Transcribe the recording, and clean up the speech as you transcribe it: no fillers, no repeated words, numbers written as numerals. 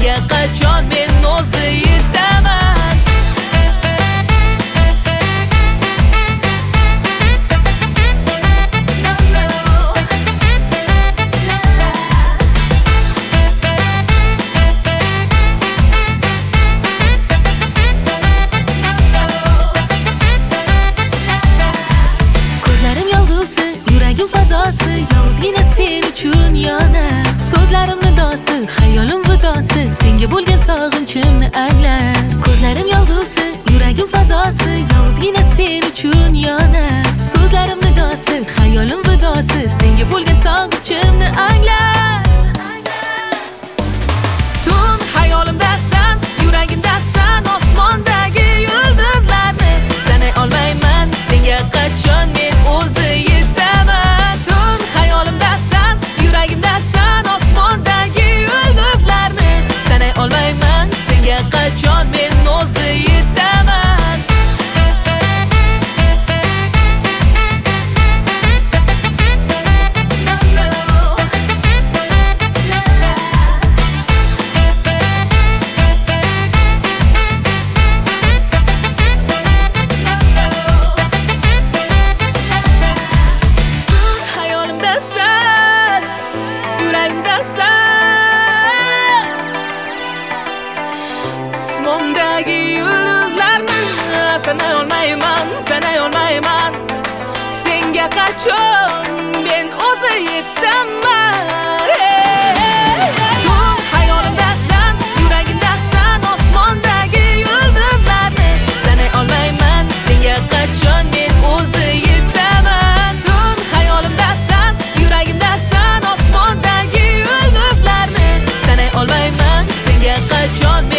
senga qachon men o'zi yetaman. Ko'zlarim yolg'usi, yuragim fazosi, yolg'izgina sen uchun yonar. So'zlarim nidosi, xayolim vidosi, senga bo'lgan sog'inchimni angla. Ko'zlarim yolg'usi, yuragim fazosi, yolg'izgina sen uchun yonar. So'zlarim nidosi, xayolim vidosi, senga bo'lgan sog'inchimni angla. Tun hayolimdasan, yuragimdasan, osmondagi yulduzlarni sanay olmayman, senga qachon men o'zi yetaman. Tun hayolimdasan, yuragimdasan, osmondagi yulduzlarni sanay olmayman, senga qachon men o'zi yetaman. Osmondagi yulduzlarni sanay olmayman, sanay olmayman, senga qachon men o'zi yetaman. Tun hayolimdasan, yuragimdasan, osmondagi yulduzlarni sanay olmayman, senga qachon men o'zi yetaman. Tun hayolimdasan, yuragimdasan, osmondagi yulduzlarni sanay olmayman, senga qachon